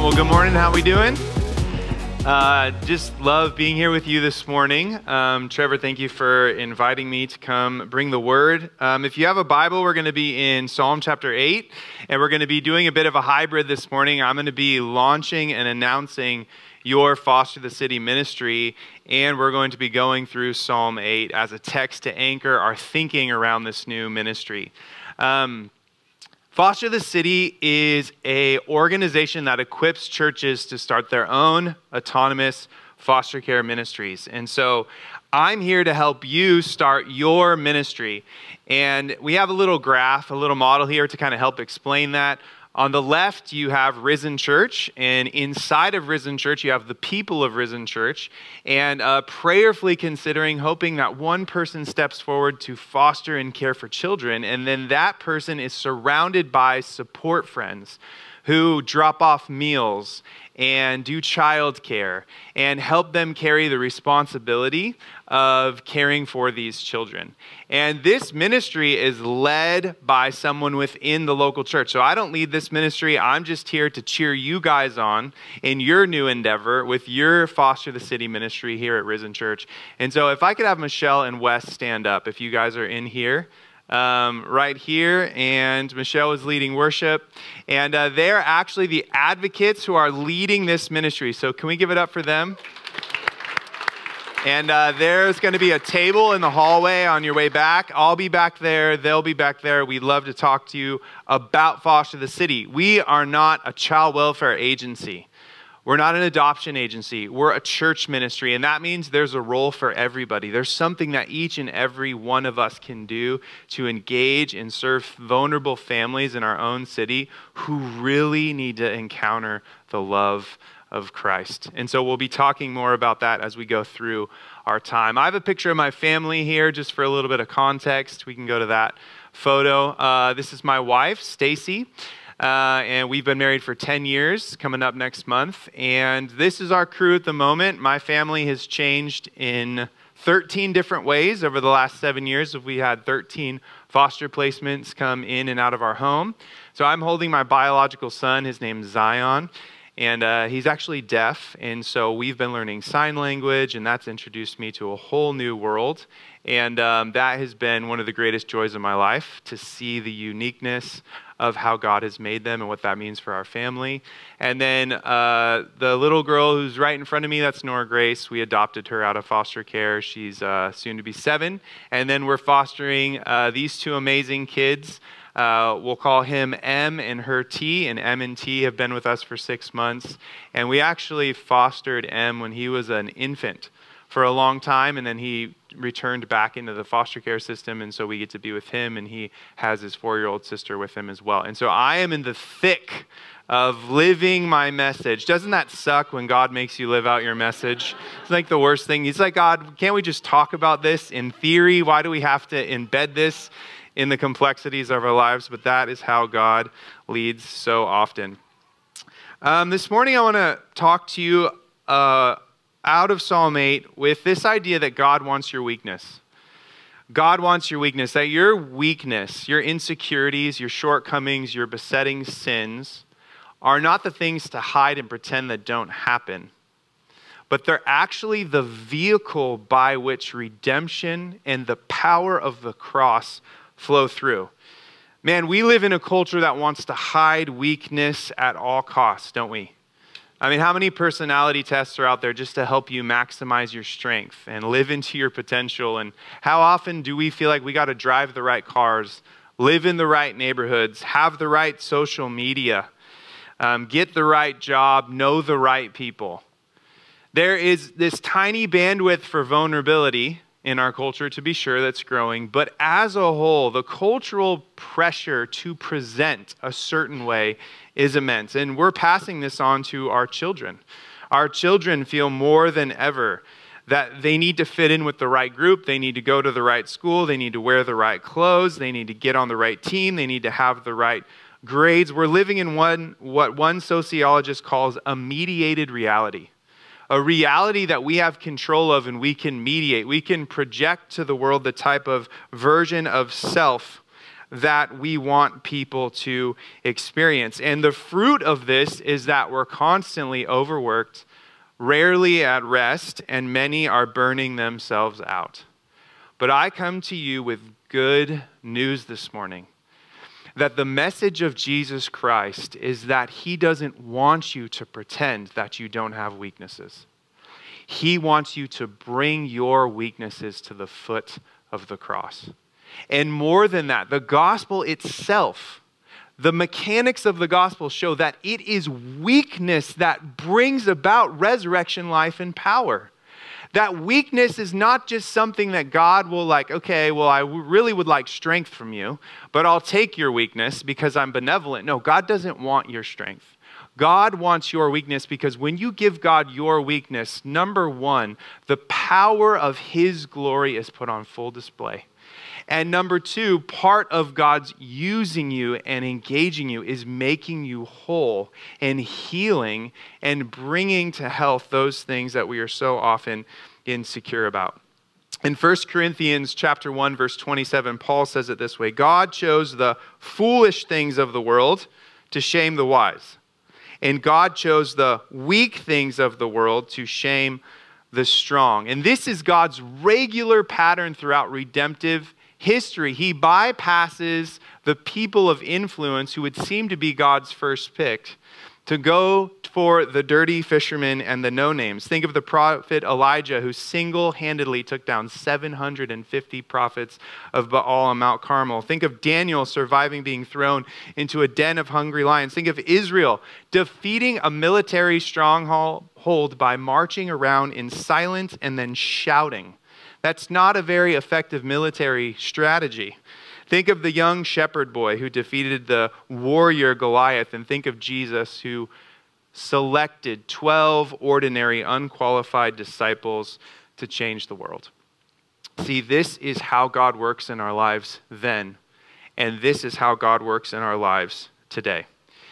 Well, good morning. How we doing? Just love being here with you this morning. Trevor, thank you for inviting me to come bring the word. If you have a Bible, we're going to be in Psalm chapter 8, and we're going to be doing a bit of a hybrid this morning. I'm going to be launching and announcing your Foster the City ministry, and we're going to be going through Psalm 8 as a text to anchor our thinking around this new ministry. Foster the City is an organization that equips churches to start their own autonomous foster care ministries. And so I'm here to help you start your ministry. And we have a little graph, a little model here to kind of help explain that. On the left, you have Risen Church, and inside of Risen Church, you have the people of Risen Church, and prayerfully considering, hoping that one person steps forward to foster and care for children, and then that person is surrounded by support friends who drop off meals and do childcare and help them carry the responsibility of caring for these children. And this ministry is led by someone within the local church. So I don't lead this ministry. I'm just here to cheer you guys on in your new endeavor with your Foster the City ministry here at Risen Church. And so if I could have Michelle and Wes stand up, if you guys are in here. Right here, and Michelle is leading worship, and they're actually the advocates who are leading this ministry. So can we give it up for them? And there's going to be a table in the hallway on your way back. I'll be back there. They'll be back there. We'd love to talk to you about Foster the City. We are not a child welfare agency. We're not an adoption agency. We're a church ministry, and that means there's a role for everybody. There's something that each and every one of us can do to engage and serve vulnerable families in our own city who really need to encounter the love of Christ. And so we'll be talking more about that as we go through our time. I have a picture of my family here just for a little bit of context. We can go to that photo. This is my wife, Stacy. And we've been married for 10 years, coming up next month. And this is our crew at the moment. My family has changed in 13 different ways over the last 7 years. We had 13 foster placements come in and out of our home. So I'm holding my biological son. His name's Zion. And he's actually deaf. And so we've been learning sign language, and that's introduced me to a whole new world. And that has been one of the greatest joys of my life, to see the uniqueness of how God has made them and what that means for our family. And then the little girl who's right in front of me, that's Nora Grace. We adopted her out of foster care. She's soon to be 7. And then we're fostering these two amazing kids. We'll call him M and her T, and M and T have been with us for 6 months. And we actually fostered M when he was an infant for a long time, and then he returned back into the foster care system, and so we get to be with him, and he has his 4-year-old sister with him as well. And so I am in the thick of living my message. Doesn't that suck when God makes you live out your message? It's like the worst thing. He's like, God, can't we just talk about this in theory? Why do we have to embed this in the complexities of our lives? But that is how God leads so often. This morning I want to talk to you out of Psalm 8 with this idea that God wants your weakness. God wants your weakness, that your weakness, your insecurities, your shortcomings, your besetting sins are not the things to hide and pretend that don't happen, but they're actually the vehicle by which redemption and the power of the cross flow through. Man, we live in a culture that wants to hide weakness at all costs, don't we? I mean, how many personality tests are out there just to help you maximize your strength and live into your potential? And how often do we feel like we got to drive the right cars, live in the right neighborhoods, have the right social media, get the right job, know the right people? There is this tiny bandwidth for vulnerability in our culture, to be sure, that's growing. But as a whole, the cultural pressure to present a certain way is immense. And we're passing this on to our children. Our children feel more than ever that they need to fit in with the right group. They need to go to the right school. They need to wear the right clothes. They need to get on the right team. They need to have the right grades. We're living in what one sociologist calls a mediated reality. A reality that we have control of and we can mediate. We can project to the world the type of version of self that we want people to experience. And the fruit of this is that we're constantly overworked, rarely at rest, and many are burning themselves out. But I come to you with good news this morning, that the message of Jesus Christ is that he doesn't want you to pretend that you don't have weaknesses. He wants you to bring your weaknesses to the foot of the cross. And more than that, the gospel itself, the mechanics of the gospel show that it is weakness that brings about resurrection life and power. That weakness is not just something that God will like, okay, well, I really would like strength from you, but I'll take your weakness because I'm benevolent. No, God doesn't want your strength. God wants your weakness because when you give God your weakness, number one, the power of his glory is put on full display. And number two, part of God's using you and engaging you is making you whole and healing and bringing to health those things that we are so often insecure about. In 1 Corinthians chapter 1, verse 27, Paul says it this way: God chose the foolish things of the world to shame the wise. And God chose the weak things of the world to shame the strong. And this is God's regular pattern throughout redemptive history. He bypasses the people of influence who would seem to be God's first pick to go for the dirty fishermen and the no-names. Think of the prophet Elijah, who single-handedly took down 750 prophets of Baal on Mount Carmel. Think of Daniel surviving being thrown into a den of hungry lions. Think of Israel defeating a military stronghold by marching around in silence and then shouting. That's not a very effective military strategy. Think of the young shepherd boy who defeated the warrior Goliath, and think of Jesus who selected 12 ordinary, unqualified disciples to change the world. See, this is how God works in our lives then, and this is how God works in our lives today.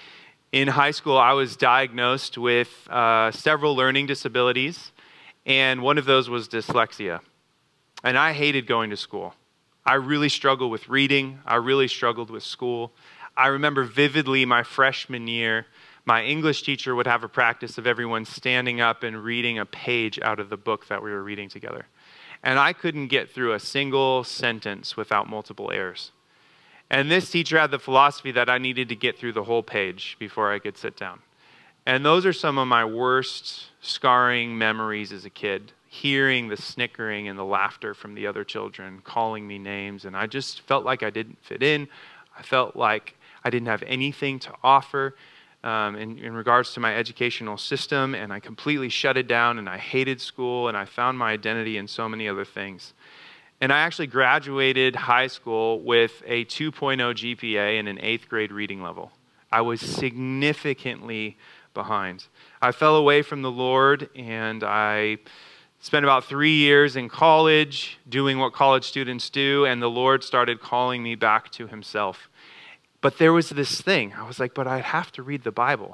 In high school, I was diagnosed with several learning disabilities, and one of those was dyslexia. And I hated going to school. I really struggled with reading. I really struggled with school. I remember vividly my freshman year, my English teacher would have a practice of everyone standing up and reading a page out of the book that we were reading together. And I couldn't get through a single sentence without multiple errors. And this teacher had the philosophy that I needed to get through the whole page before I could sit down. And those are some of my worst scarring memories as a kid. Hearing the snickering and the laughter from the other children, calling me names, and I just felt like I didn't fit in. I felt like I didn't have anything to offer in regards to my educational system, and I completely shut it down, and I hated school, and I found my identity in so many other things. And I actually graduated high school with a 2.0 GPA and an 8th grade reading level. I was significantly behind. I fell away from the Lord, and I spent about 3 years in college doing what college students do, and the Lord started calling me back to himself. But there was this thing. I was like, but I have to read the Bible.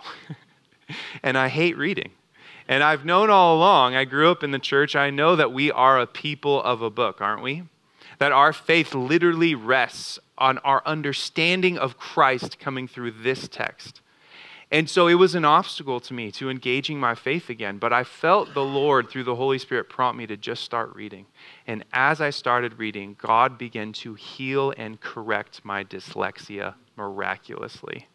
And I hate reading. And I've known all along, I grew up in the church, I know that we are a people of a book, aren't we? That our faith literally rests on our understanding of Christ coming through this text. And so it was an obstacle to me to engaging my faith again, but I felt the Lord through the Holy Spirit prompt me to just start reading. And as I started reading, God began to heal and correct my dyslexia miraculously.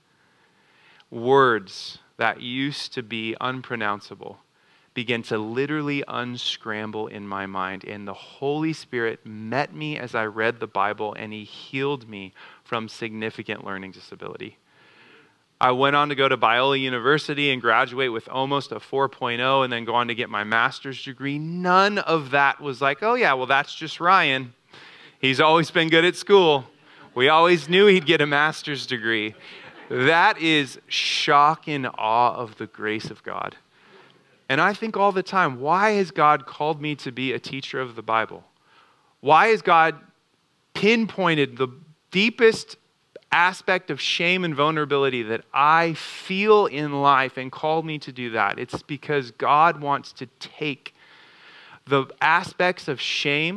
Words that used to be unpronounceable began to literally unscramble in my mind, and the Holy Spirit met me as I read the Bible, and he healed me from significant learning disability. I went on to go to Biola University and graduate with almost a 4.0 and then go on to get my master's degree. None of that was like, oh yeah, well that's just Ryan. He's always been good at school. We always knew he'd get a master's degree. That is shock and awe of the grace of God. And I think all the time, why has God called me to be a teacher of the Bible? Why has God pinpointed the deepest aspect of shame and vulnerability that I feel in life and called me to do that? It's because God wants to take the aspects of shame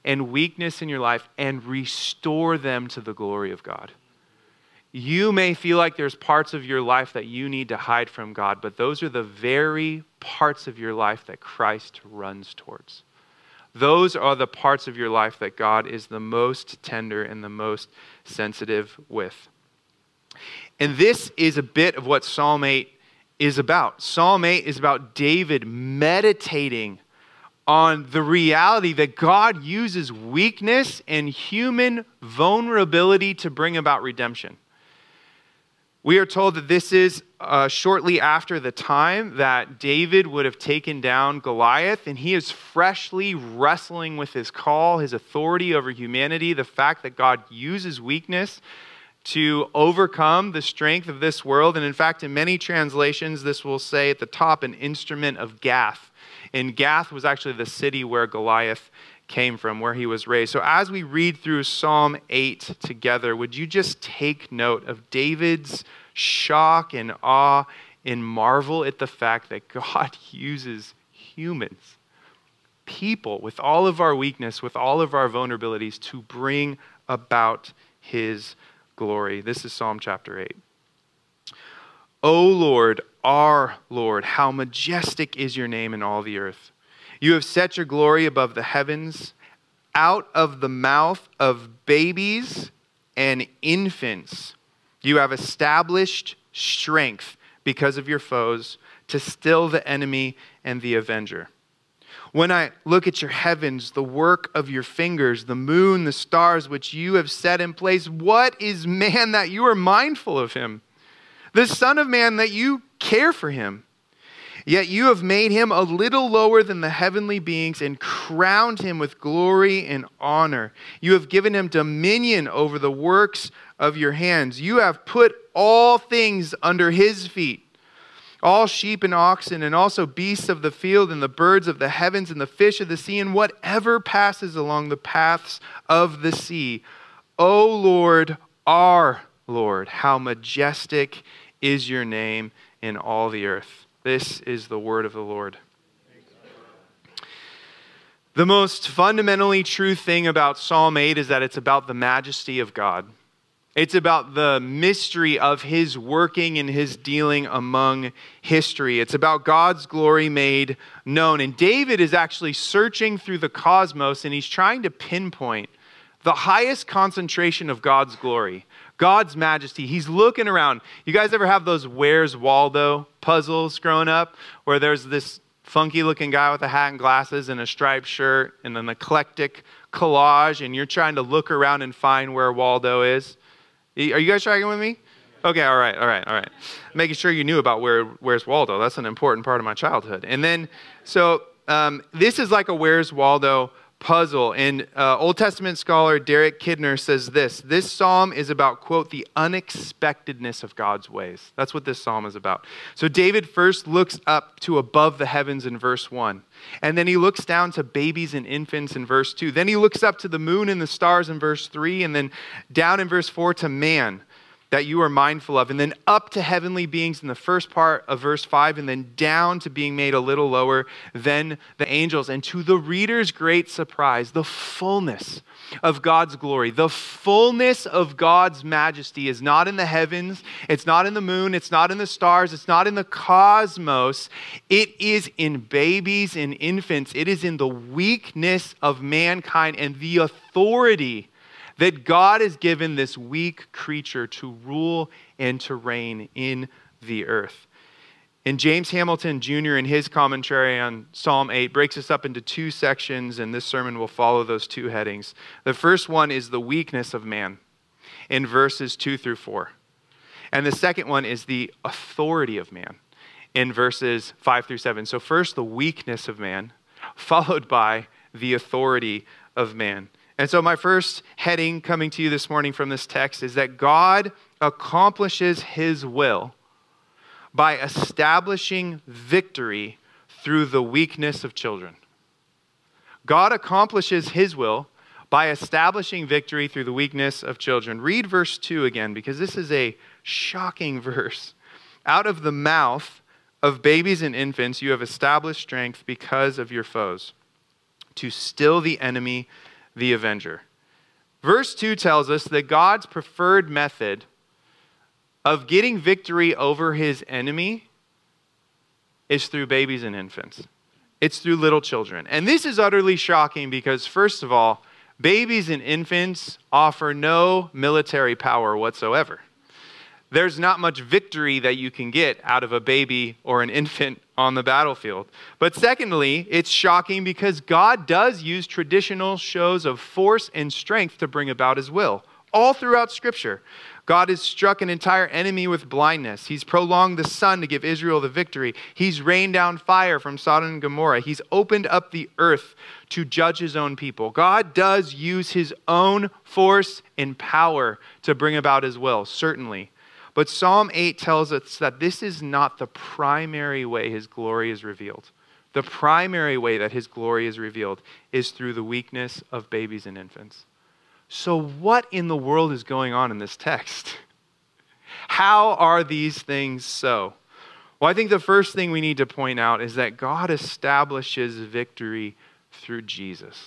and weakness in your life and restore them to the glory of God. You may feel like there's parts of your life that you need to hide from God, but those are the very parts of your life that Christ runs towards. Those are the parts of your life that God is the most tender and the most sensitive with. And this is a bit of what Psalm 8 is about. Psalm 8 is about David meditating on the reality that God uses weakness and human vulnerability to bring about redemption. We are told that this is shortly after the time that David would have taken down Goliath, and he is freshly wrestling with his call, his authority over humanity, the fact that God uses weakness to overcome the strength of this world. And in fact, in many translations, this will say at the top, an instrument of Gath. And Gath was actually the city where Goliath came from, where he was raised. So as we read through Psalm 8 together, would you just take note of David's shock and awe and marvel at the fact that God uses humans, people, with all of our weakness, with all of our vulnerabilities, to bring about his glory. This is Psalm chapter 8. O Lord, our Lord, how majestic is your name in all the earth. You have set your glory above the heavens. Out of the mouth of babies and infants, you have established strength because of your foes to still the enemy and the avenger. When I look at your heavens, the work of your fingers, the moon, the stars which you have set in place, what is man that you are mindful of him? The Son of Man that you care for him. Yet you have made him a little lower than the heavenly beings and crowned him with glory and honor. You have given him dominion over the works of your hands. You have put all things under his feet. All sheep and oxen, and also beasts of the field, and the birds of the heavens, and the fish of the sea, and whatever passes along the paths of the sea. O Lord, our Lord, how majestic is your name in all the earth. This is the word of the Lord. The most fundamentally true thing about Psalm 8 is that it's about the majesty of God. It's about the mystery of his working and his dealing among history. It's about God's glory made known. And David is actually searching through the cosmos, and he's trying to pinpoint the highest concentration of God's glory, God's majesty. He's looking around. You guys ever have those Where's Waldo puzzles growing up, where there's this funky looking guy with a hat and glasses and a striped shirt and an eclectic collage, and you're trying to look around and find where Waldo is? Are you guys tracking with me? Okay, all right. Making sure you knew about Where's Waldo. That's an important part of my childhood. And then, this is like a Where's Waldo puzzle. And Old Testament scholar Derek Kidner says this psalm is about, quote, the unexpectedness of God's ways. That's what this psalm is about. So David first looks up to above the heavens in verse 1. And then he looks down to babies and infants in verse 2. Then he looks up to the moon and the stars in verse 3. And then down in verse 4 to man that you are mindful of. And then up to heavenly beings in the first part of verse 5. And then down to being made a little lower than the angels. And to the reader's great surprise, the fullness of God's glory, the fullness of God's majesty is not in the heavens. It's not in the moon. It's not in the stars. It's not in the cosmos. It is in babies and infants. It is in the weakness of mankind and the authority that God has given this weak creature to rule and to reign in the earth. And James Hamilton Jr. in his commentary on Psalm 8 breaks this up into two sections, and this sermon will follow those two headings. The first one is the weakness of man in verses 2 through 4. And the second one is the authority of man in verses 5 through 7. So first, the weakness of man, followed by the authority of man. And so my first heading coming to you this morning from this text is that God accomplishes his will by establishing victory through the weakness of children. God accomplishes his will by establishing victory through the weakness of children. Read verse 2 again, because this is a shocking verse. Out of the mouth of babies and infants you have established strength because of your foes, to still the enemy the avenger. Verse 2 tells us that God's preferred method of getting victory over his enemy is through babies and infants. It's through little children. And this is utterly shocking because, first of all, babies and infants offer no military power whatsoever. There's not much victory that you can get out of a baby or an infant on the battlefield. But secondly, it's shocking because God does use traditional shows of force and strength to bring about his will. All throughout Scripture, God has struck an entire enemy with blindness. He's prolonged the sun to give Israel the victory. He's rained down fire from Sodom and Gomorrah. He's opened up the earth to judge his own people. God does use his own force and power to bring about his will, certainly. But Psalm 8 tells us that this is not the primary way his glory is revealed. The primary way that his glory is revealed is through the weakness of babies and infants. So what in the world is going on in this text? How are these things so? Well, I think the first thing we need to point out is that God establishes victory through Jesus.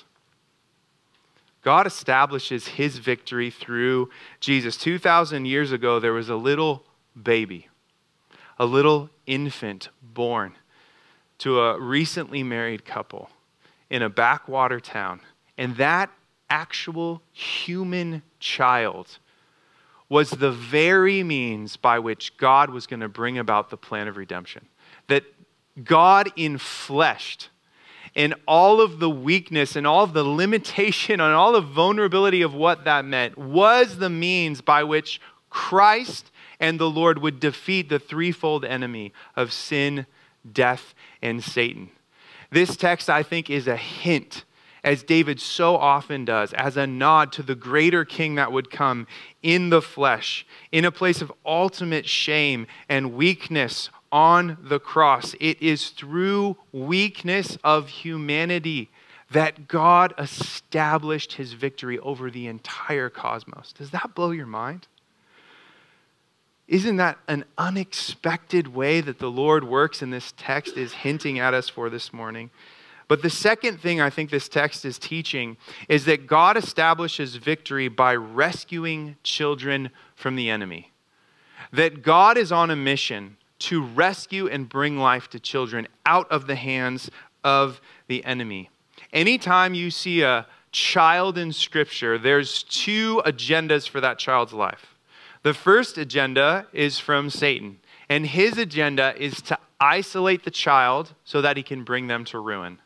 God establishes his victory through Jesus. 2,000 years ago, there was a little baby, a little infant born to a recently married couple in a backwater town. And that actual human child was the very means by which God was going to bring about the plan of redemption. That God enfleshed, and all of the weakness and all of the limitation and all the vulnerability of what that meant was the means by which Christ and the Lord would defeat the threefold enemy of sin, death, and Satan. This text, I think, is a hint, as David so often does, as a nod to the greater king that would come in the flesh, in a place of ultimate shame and weakness on the cross. It is through weakness of humanity that God established his victory over the entire cosmos. Does that blow your mind? Isn't that an unexpected way that the Lord works, and this text is hinting at us for this morning? But the second thing I think this text is teaching is that God establishes victory by rescuing children from the enemy. That God is on a mission to rescue and bring life to children out of the hands of the enemy. Anytime you see a child in Scripture, there's two agendas for that child's life. The first agenda is from Satan, and his agenda is to isolate the child so that he can bring them to ruin.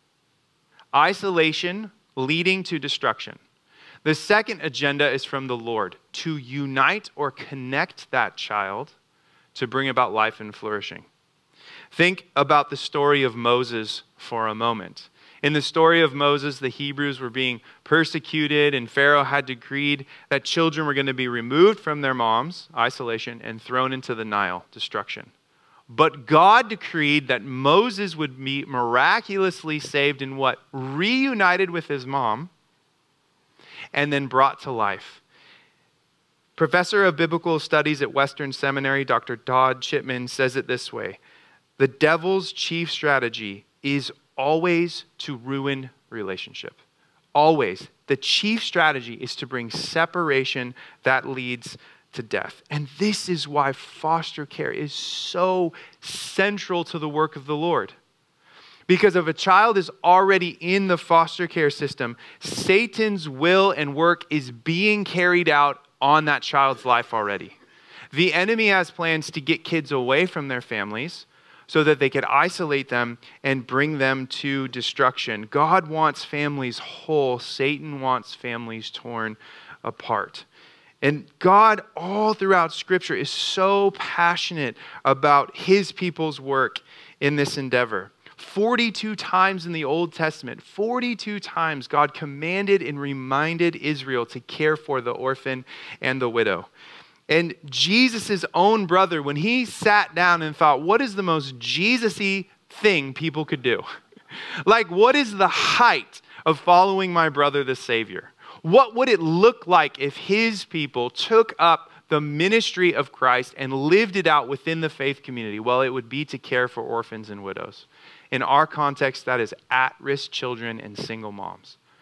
Isolation leading to destruction. The second agenda is from the Lord, to unite or connect that child to bring about life and flourishing. Think about the story of Moses for a moment. In the story of Moses, the Hebrews were being persecuted, and Pharaoh had decreed that children were going to be removed from their moms, isolation, and thrown into the Nile, destruction. But God decreed that Moses would be miraculously saved and what? Reunited with his mom, and then brought to life. Professor of Biblical Studies at Western Seminary, Dr. Todd Chipman, says it this way: the devil's chief strategy is always to ruin relationship. Always. The chief strategy is to bring separation that leads to death. And this is why foster care is so central to the work of the Lord. Because if a child is already in the foster care system, Satan's will and work is being carried out on that child's life already. The enemy has plans to get kids away from their families so that they could isolate them and bring them to destruction. God wants families whole. Satan wants families torn apart. And God, all throughout Scripture, is so passionate about his people's work in this endeavor. 42 times in the Old Testament, 42 times God commanded and reminded Israel to care for the orphan and the widow. And Jesus' own brother, when he sat down and thought, what is the most Jesus-y thing people could do? Like, what is the height of following my brother, the Savior? What would it look like if his people took up the ministry of Christ and lived it out within the faith community? Well, it would be to care for orphans and widows. In our context, that is at-risk children and single moms.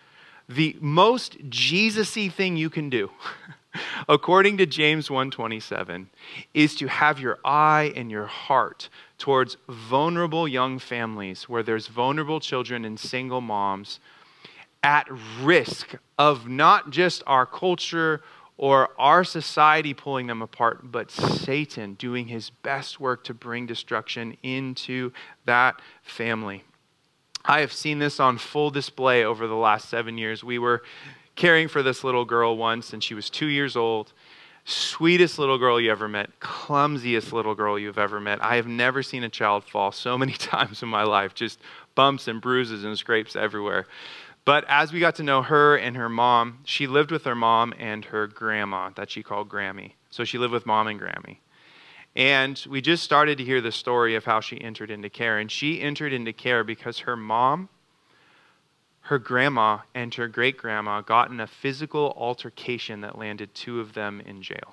The most Jesus-y thing you can do, according to James 1:27, is to have your eye and your heart towards vulnerable young families where there's vulnerable children and single moms at risk of not just our culture or our society pulling them apart, but Satan doing his best work to bring destruction into that family. I have seen this on full display over the last 7 years. We were caring for this little girl once, and she was 2 years old. Sweetest little girl you ever met. Clumsiest little girl you've ever met. I have never seen a child fall so many times in my life. Just bumps and bruises and scrapes everywhere. But as we got to know her and her mom, she lived with her mom and her grandma that she called Grammy. So she lived with mom and Grammy. And we just started to hear the story of how she entered into care. And she entered into care because her mom, her grandma, and her great-grandma got in a physical altercation that landed 2 of them in jail.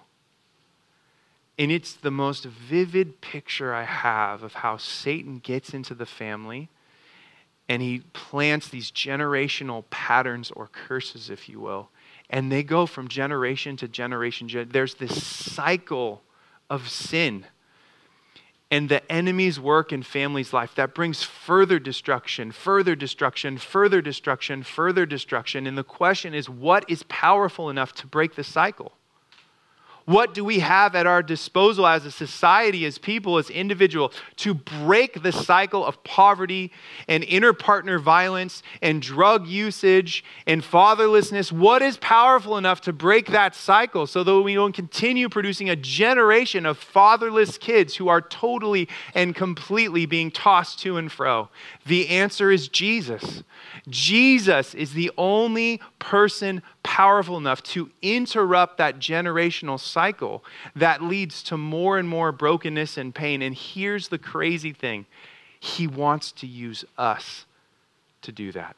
And it's the most vivid picture I have of how Satan gets into the family and he plants these generational patterns or curses, if you will. And they go from generation to generation. There's this cycle of sin. And the enemy's work in family's life, that brings further destruction, further destruction, further destruction, further destruction. And the question is, what is powerful enough to break the cycle? What do we have at our disposal as a society, as people, as individuals, to break the cycle of poverty and interpartner violence and drug usage and fatherlessness? What is powerful enough to break that cycle so that we don't continue producing a generation of fatherless kids who are totally and completely being tossed to and fro? The answer is Jesus. Jesus is the only person powerful enough to interrupt that generational cycle that leads to more and more brokenness and pain. And here's the crazy thing. He wants to use us to do that.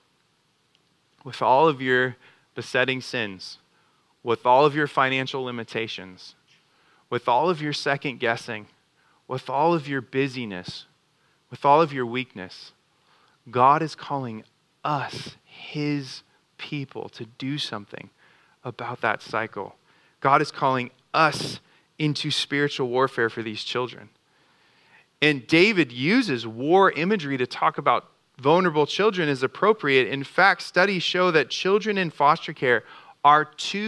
With all of your besetting sins, with all of your financial limitations, with all of your second guessing, with all of your busyness, with all of your weakness, God is calling us, his people, to do something about that cycle. God is calling us into spiritual warfare for these children. And David uses war imagery to talk about vulnerable children as appropriate. In fact, studies show that children in foster care are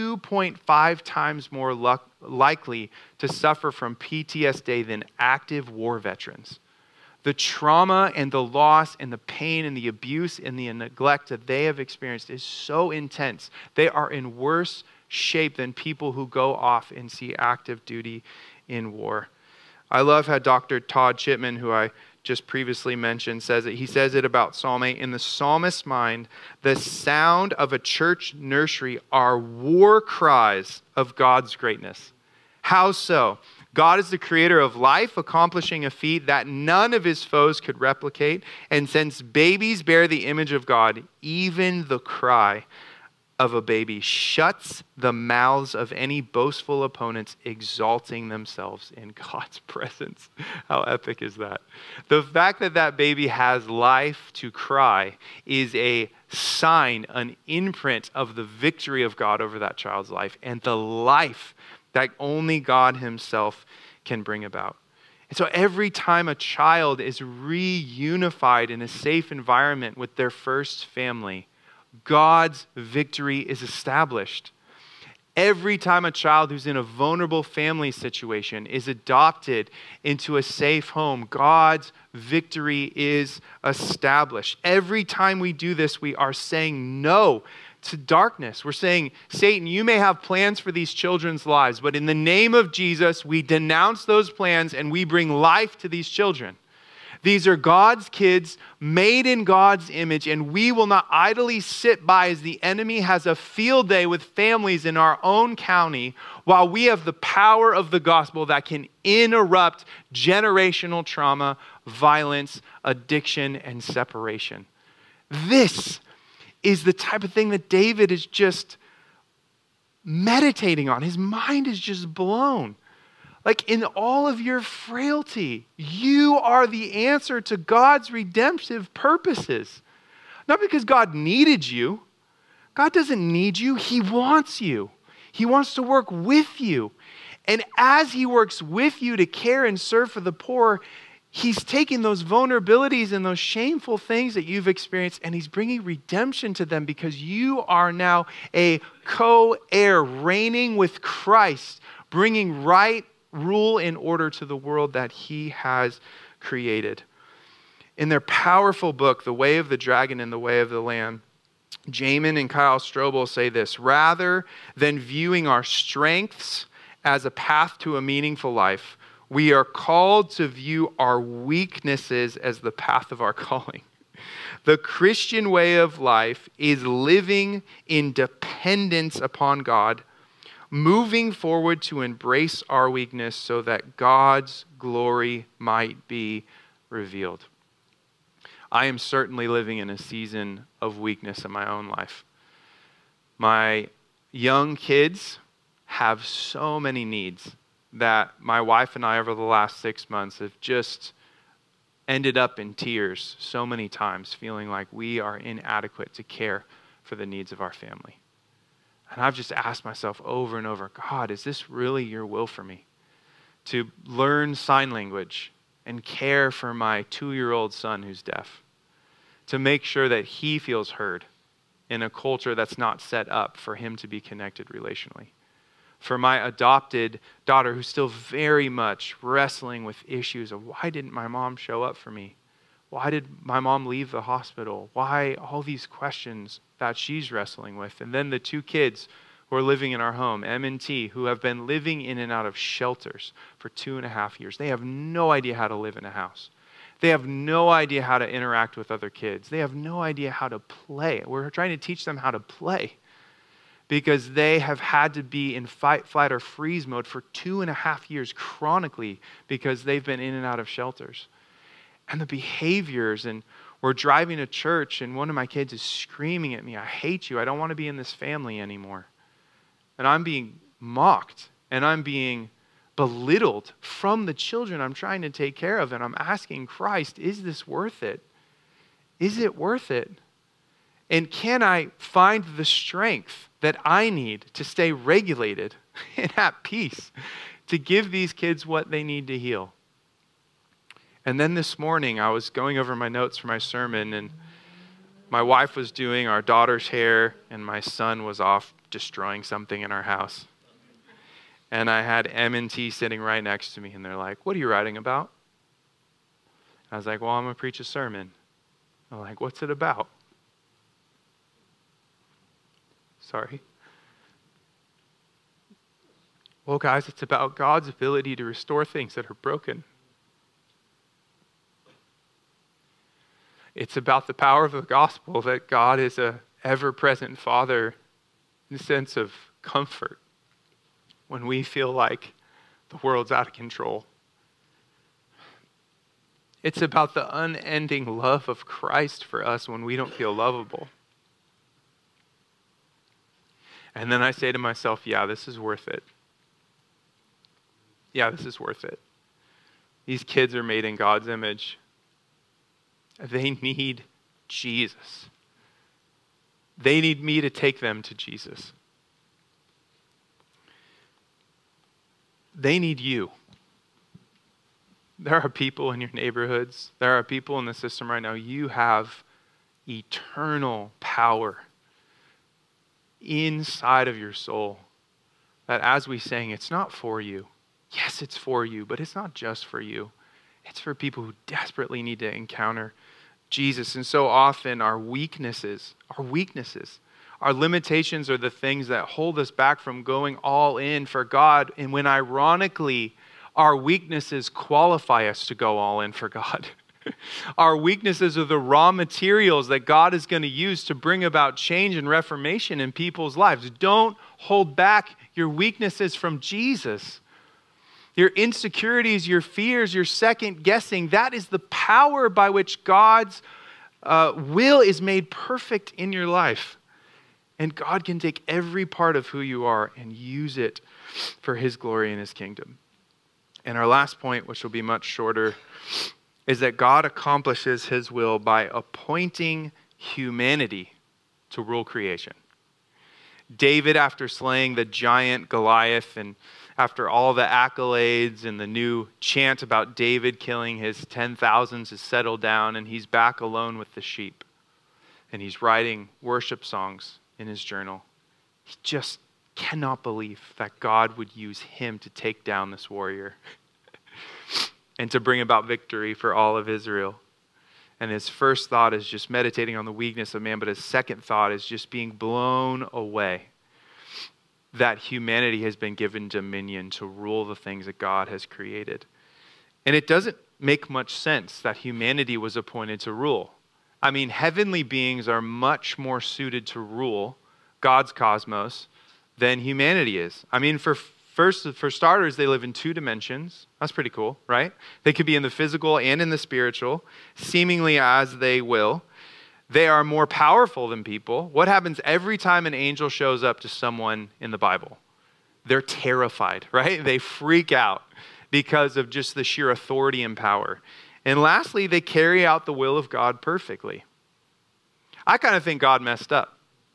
2.5 times more likely to suffer from PTSD than active war veterans. The trauma and the loss and the pain and the abuse and the neglect that they have experienced is so intense. They are in worse shape than people who go off and see active duty in war. I love how Dr. Todd Chipman, who I just previously mentioned, says it. He says it about Psalm 8. In the psalmist's mind, the sound of a church nursery are war cries of God's greatness. How so? God is the creator of life, accomplishing a feat that none of his foes could replicate. And since babies bear the image of God, even the cry of a baby shuts the mouths of any boastful opponents exalting themselves in God's presence. How epic is that? The fact that that baby has life to cry is a sign, an imprint of the victory of God over that child's life and the life that only God himself can bring about. And so every time a child is reunified in a safe environment with their first family, God's victory is established. Every time a child who's in a vulnerable family situation is adopted into a safe home, God's victory is established. Every time we do this, we are saying no to darkness. We're saying, Satan, you may have plans for these children's lives, but in the name of Jesus, we denounce those plans and we bring life to these children. These are God's kids made in God's image, and we will not idly sit by as the enemy has a field day with families in our own county while we have the power of the gospel that can interrupt generational trauma, violence, addiction, and separation. This is the type of thing that David is just meditating on. His mind is just blown. Like, in all of your frailty, you are the answer to God's redemptive purposes. Not because God needed you, God doesn't need you. He wants you. He wants to work with you. And as he works with you to care and serve for the poor, he's taking those vulnerabilities and those shameful things that you've experienced, and he's bringing redemption to them because you are now a co-heir, reigning with Christ, bringing right rule and order to the world that he has created. In their powerful book, The Way of the Dragon and the Way of the Lamb, Jamin and Kyle Strobel say this: rather than viewing our strengths as a path to a meaningful life, we are called to view our weaknesses as the path of our calling. The Christian way of life is living in dependence upon God, moving forward to embrace our weakness so that God's glory might be revealed. I am certainly living in a season of weakness in my own life. My young kids have so many needs that my wife and I over the last 6 months have just ended up in tears so many times, feeling like we are inadequate to care for the needs of our family. And I've just asked myself over and over, God, is this really your will for me? To learn sign language and care for my 2-year-old son who's deaf. To make sure that he feels heard in a culture that's not set up for him to be connected relationally. For my adopted daughter who's still very much wrestling with issues of why didn't my mom show up for me? Why did my mom leave the hospital? Why all these questions that she's wrestling with? And then the 2 kids who are living in our home, M and T, who have been living in and out of shelters for 2.5 years. They have no idea how to live in a house. They have no idea how to interact with other kids. They have no idea how to play. We're trying to teach them how to play because they have had to be in fight, flight, or freeze mode for 2.5 years chronically because they've been in and out of shelters. And the behaviors, and we're driving to church and one of my kids is screaming at me, I hate you. I don't want to be in this family anymore. And I'm being mocked and I'm being belittled from the children I'm trying to take care of. And I'm asking Christ, is this worth it? Is it worth it? And can I find the strength that I need to stay regulated and at peace to give these kids what they need to heal? And then this morning, I was going over my notes for my sermon, and my wife was doing our daughter's hair, and my son was off destroying something in our house. And I had M and T sitting right next to me, and they're like, what are you writing about? I was like, well, I'm going to preach a sermon. I'm like, what's it about? Sorry. Well, guys, it's about God's ability to restore things that are broken. It's about the power of the gospel that God is an ever-present Father in the sense of comfort when we feel like the world's out of control. It's about the unending love of Christ for us when we don't feel lovable. And then I say to myself, yeah, this is worth it. Yeah, this is worth it. These kids are made in God's image. They need Jesus. They need me to take them to Jesus. They need you. There are people in your neighborhoods. There are people in the system right now. You have eternal power inside of your soul that, as we sang, it's not for you. Yes, it's for you, but it's not just for you. It's for people who desperately need to encounter Jesus. And so often our weaknesses, our limitations are the things that hold us back from going all in for God. And when ironically, our weaknesses qualify us to go all in for God. Our weaknesses are the raw materials that God is going to use to bring about change and reformation in people's lives. Don't hold back your weaknesses from Jesus. Your insecurities, your fears, your second guessing, that is the power by which God's will is made perfect in your life. And God can take every part of who you are and use it for His glory and His kingdom. And our last point, which will be much shorter, is that God accomplishes His will by appointing humanity to rule creation. David, after slaying the giant Goliath, and after all the accolades and the new chant about David killing his 10,000s, has settled down and he's back alone with the sheep. And he's writing worship songs in his journal. He just cannot believe that God would use him to take down this warrior and to bring about victory for all of Israel. And his first thought is just meditating on the weakness of man, but his second thought is just being blown away that humanity has been given dominion to rule the things that God has created. And it doesn't make much sense that humanity was appointed to rule. I mean, heavenly beings are much more suited to rule God's cosmos than humanity is. I mean, for starters, they live in 2 dimensions. That's pretty cool, right? They could be in the physical and in the spiritual, seemingly as they will. They are more powerful than people. What happens every time an angel shows up to someone in the Bible? They're terrified, right? They freak out because of just the sheer authority and power. And lastly, they carry out the will of God perfectly. I kind of think God messed up.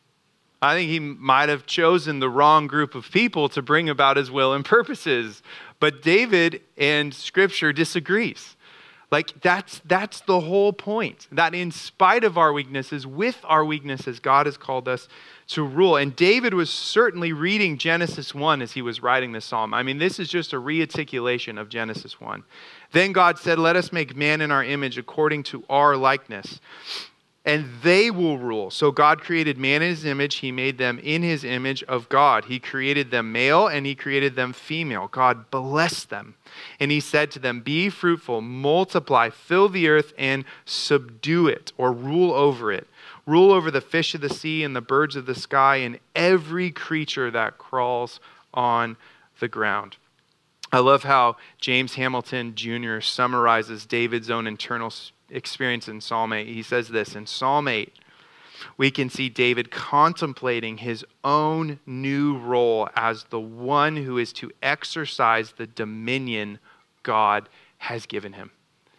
I think he might have chosen the wrong group of people to bring about his will and purposes. But David and Scripture disagrees. Like that's the whole point. That in spite of our weaknesses, with our weaknesses, God has called us to rule. And David was certainly reading Genesis 1 as he was writing this psalm. I mean, this is just a rearticulation of Genesis 1. Then God said, "Let us make man in our image according to our likeness, and they will rule." So God created man in his image. He made them in his image of God. He created them male and he created them female. God blessed them. And he said to them, "Be fruitful, multiply, fill the earth and subdue it," or rule over it. Rule over the fish of the sea and the birds of the sky and every creature that crawls on the ground. I love how James Hamilton Jr. summarizes David's own internal experience in Psalm 8. He says this, in Psalm 8, we can see David contemplating his own new role as the one who is to exercise the dominion God has given him.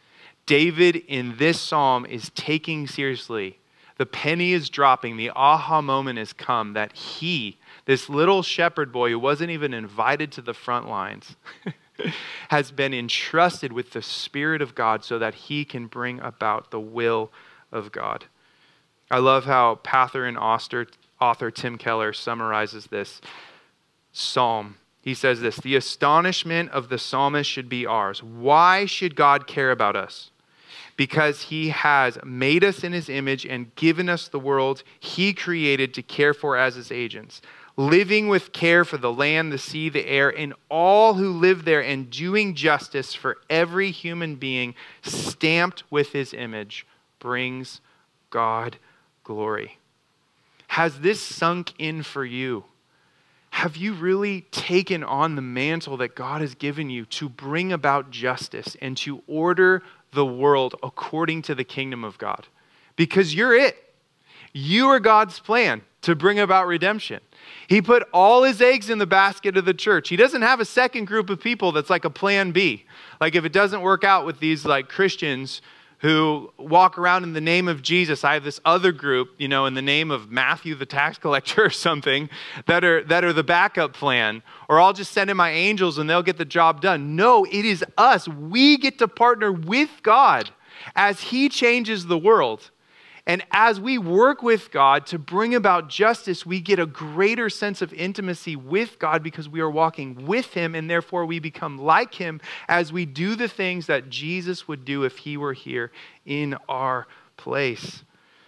David in this psalm is taking seriously, the penny is dropping, the aha moment has come that he, this little shepherd boy who wasn't even invited to the front lines, has been entrusted with the Spirit of God so that he can bring about the will of God. I love how pastor and author Tim Keller summarizes this psalm. He says this, "The astonishment of the psalmist should be ours. Why should God care about us? Because he has made us in his image and given us the world he created to care for as his agents, living with care for the land, the sea, the air, and all who live there, and doing justice for every human being stamped with his image, brings God glory." Has this sunk in for you? Have you really taken on the mantle that God has given you to bring about justice and to order the world according to the kingdom of God? Because you're it. You are God's plan to bring about redemption. He put all his eggs in the basket of the church. He doesn't have a second group of people that's like a plan B. Like if it doesn't work out with these like Christians who walk around in the name of Jesus, I have this other group, in the name of Matthew the tax collector or something, that are the backup plan. Or I'll just send in my angels and they'll get the job done. No, it is us. We get to partner with God as he changes the world. And as we work with God to bring about justice, we get a greater sense of intimacy with God because we are walking with him, and therefore we become like him as we do the things that Jesus would do if he were here in our place.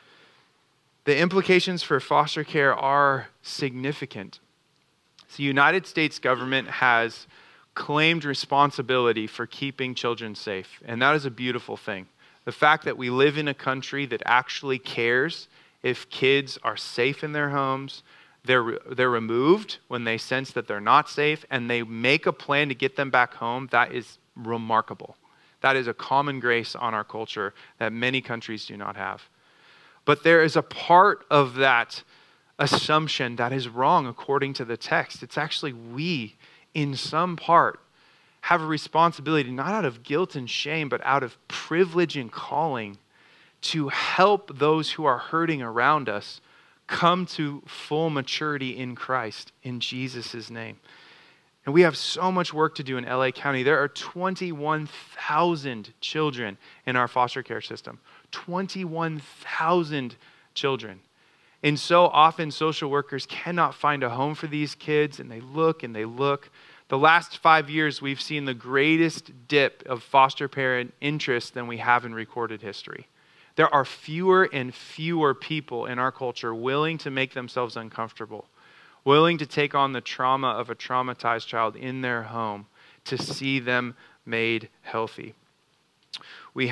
The implications for foster care are significant. The United States government has claimed responsibility for keeping children safe, and that is a beautiful thing. The fact that we live in a country that actually cares if kids are safe in their homes, they're removed when they sense that they're not safe, and they make a plan to get them back home, that is remarkable. That is a common grace on our culture that many countries do not have. But there is a part of that assumption that is wrong according to the text. It's actually we, in some part, have a responsibility, not out of guilt and shame, but out of privilege and calling, to help those who are hurting around us come to full maturity in Christ in Jesus' name. And we have so much work to do in LA County. There are 21,000 children in our foster care system. 21,000 children. And so often social workers cannot find a home for these kids, and they look and they look. The last 5 years, we've seen the greatest dip of foster parent interest than we have in recorded history. There are fewer and fewer people in our culture willing to make themselves uncomfortable, willing to take on the trauma of a traumatized child in their home to see them made healthy. We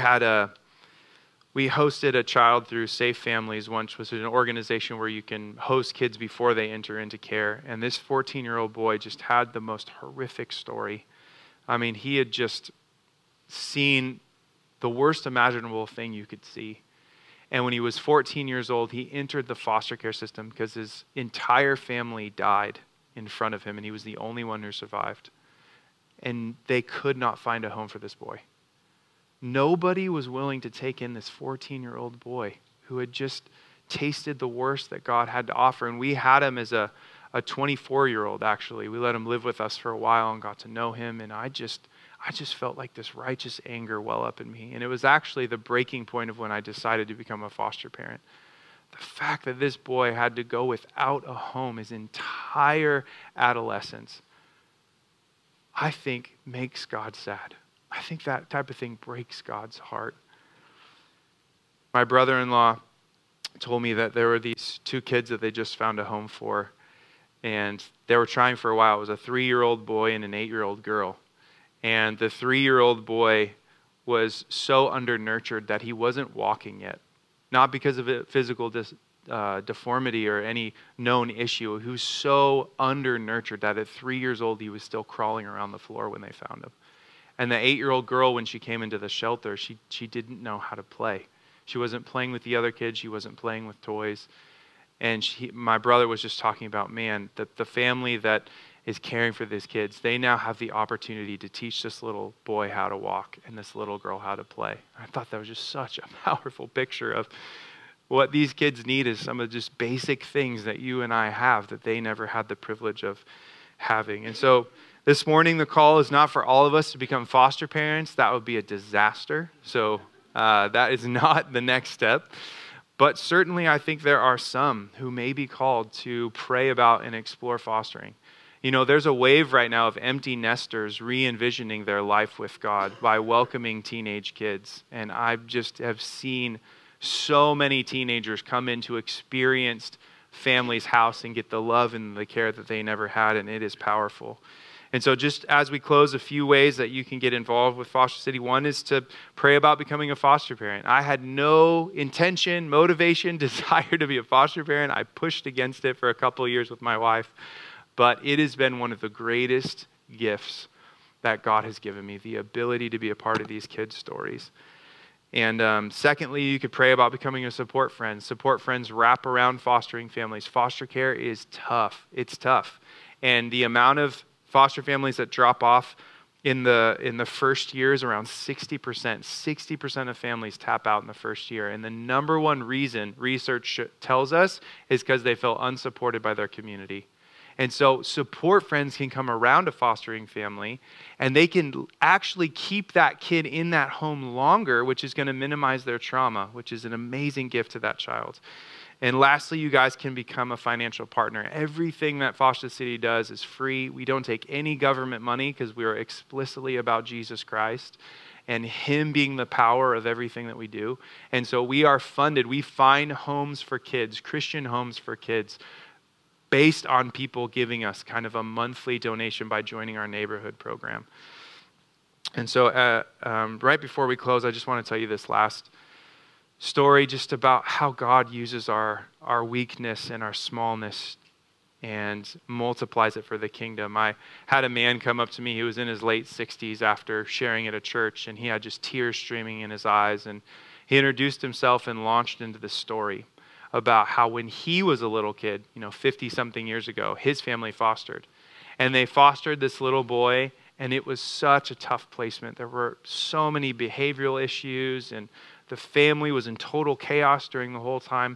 hosted a child through Safe Families once, which is an organization where you can host kids before they enter into care. And this 14-year-old boy just had the most horrific story. I mean, he had just seen the worst imaginable thing you could see. And when he was 14 years old, he entered the foster care system because his entire family died in front of him, and he was the only one who survived. And they could not find a home for this boy. Nobody was willing to take in this 14-year-old boy who had just tasted the worst that God had to offer. And we had him as a 24-year-old, actually. We let him live with us for a while and got to know him. And I just felt like this righteous anger well up in me. And it was actually the breaking point of when I decided to become a foster parent. The fact that this boy had to go without a home his entire adolescence, I think makes God sad. I think that type of thing breaks God's heart. My brother-in-law told me that there were these two kids that they just found a home for, and they were trying for a while. It was a 3-year-old boy and an 8-year-old girl. And the 3-year-old boy was so undernurtured that he wasn't walking yet. Not because of a physical deformity or any known issue. He was so undernurtured that at 3 years old, he was still crawling around the floor when they found him. And the 8-year-old girl, when she came into the shelter, she didn't know how to play. She wasn't playing with the other kids. She wasn't playing with toys. And my brother was just talking about, man, that the family that is caring for these kids, they now have the opportunity to teach this little boy how to walk and this little girl how to play. I thought that was just such a powerful picture of what these kids need is some of just basic things that you and I have that they never had the privilege of having. And so this morning, the call is not for all of us to become foster parents. That would be a disaster. So that is not the next step. But certainly, I think there are some who may be called to pray about and explore fostering. You know, there's a wave right now of empty nesters re-envisioning their life with God by welcoming teenage kids. And I just have seen so many teenagers come into experienced family's house and get the love and the care that they never had, and it is powerful. And so just as we close, a few ways that you can get involved with Foster City. One is to pray about becoming a foster parent. I had no intention, motivation, desire to be a foster parent. I pushed against it for a couple of years with my wife. But it has been one of the greatest gifts that God has given me, the ability to be a part of these kids' stories. And secondly, you could pray about becoming a support friend. Support friends wrap around fostering families. Foster care is tough. It's tough. And the amount of foster families that drop off in the first year is around 60%. 60% of families tap out in the first year. And the number one reason research tells us is because they feel unsupported by their community. And so support friends can come around a fostering family, and they can actually keep that kid in that home longer, which is going to minimize their trauma, which is an amazing gift to that child. And lastly, you guys can become a financial partner. Everything that Foster City does is free. We don't take any government money because we are explicitly about Jesus Christ and Him being the power of everything that we do. And so we are funded. We find homes for kids, Christian homes for kids, based on people giving us kind of a monthly donation by joining our neighborhood program. And so right before we close, I just want to tell you this last story just about how God uses our weakness and our smallness and multiplies it for the kingdom. I had a man come up to me. He was in his late 60s after sharing at a church, and he had just tears streaming in his eyes. And he introduced himself and launched into this story about how when he was a little kid, 50-something years ago, his family fostered. And they fostered this little boy, and it was such a tough placement. There were so many behavioral issues, and the family was in total chaos during the whole time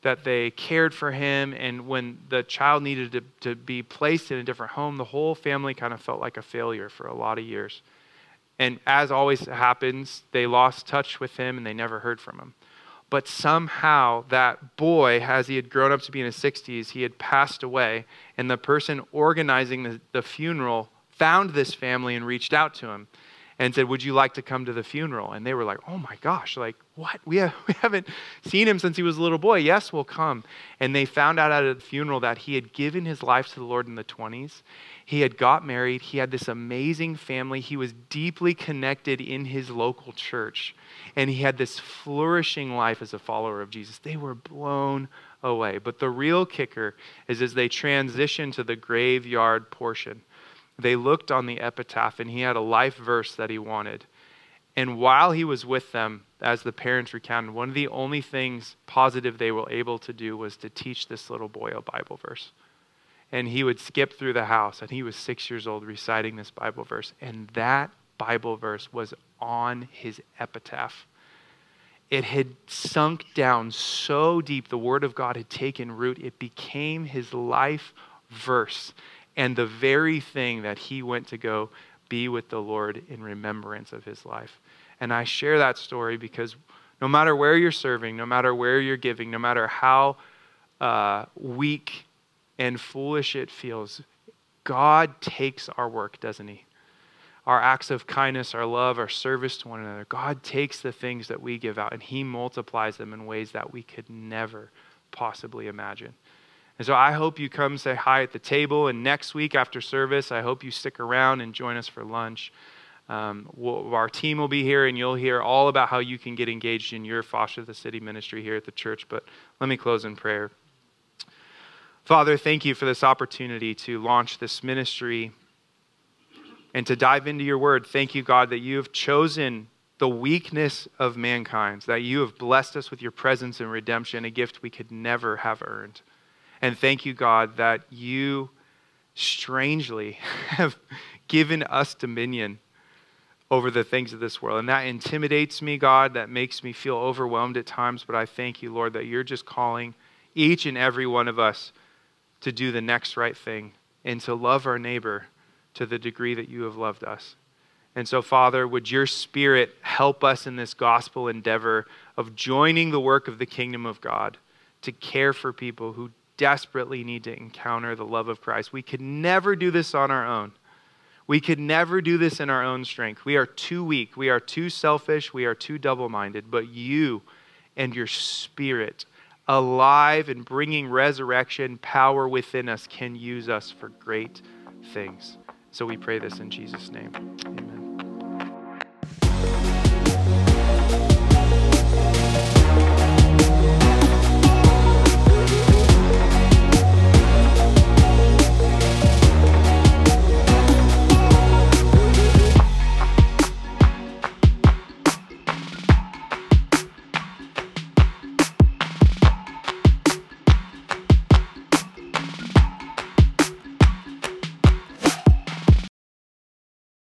that they cared for him. And when the child needed to be placed in a different home, the whole family kind of felt like a failure for a lot of years. And as always happens, they lost touch with him and they never heard from him. But somehow that boy, as he had grown up to be in his 60s, he had passed away. And the person organizing the funeral found this family and reached out to him and said, would you like to come to the funeral? And they were like, oh my gosh, like what? We haven't seen him since he was a little boy. Yes, we'll come. And they found out at the funeral that he had given his life to the Lord in the 20s. He had got married. He had this amazing family. He was deeply connected in his local church. And he had this flourishing life as a follower of Jesus. They were blown away. But the real kicker is as they transitioned to the graveyard portion, they looked on the epitaph and he had a life verse that he wanted. And while he was with them, as the parents recounted, one of the only things positive they were able to do was to teach this little boy a Bible verse. And he would skip through the house, and he was 6 years old reciting this Bible verse. And that Bible verse was on his epitaph. It had sunk down so deep, the Word of God had taken root, it became his life verse. And the very thing that he went to go be with the Lord in remembrance of his life. And I share that story because no matter where you're serving, no matter where you're giving, no matter how weak and foolish it feels, God takes our work, doesn't he? Our acts of kindness, our love, our service to one another. God takes the things that we give out and he multiplies them in ways that we could never possibly imagine. And so I hope you come say hi at the table. And next week after service, I hope you stick around and join us for lunch. Our team will be here and you'll hear all about how you can get engaged in your Foster the City ministry here at the church. But let me close in prayer. Father, thank you for this opportunity to launch this ministry and to dive into your word. Thank you, God, that you have chosen the weakness of mankind, that you have blessed us with your presence and redemption, a gift we could never have earned. And thank you, God, that you strangely have given us dominion over the things of this world. And that intimidates me, God. That makes me feel overwhelmed at times. But I thank you, Lord, that you're just calling each and every one of us to do the next right thing and to love our neighbor to the degree that you have loved us. And so, Father, would your Spirit help us in this gospel endeavor of joining the work of the kingdom of God to care for people who desperately need to encounter the love of Christ. We could never do this on our own. We could never do this in our own strength. We are too weak. We are too selfish. We are too double-minded. But you and your Spirit, alive and bringing resurrection power within us, can use us for great things. So we pray this in Jesus' name. Amen.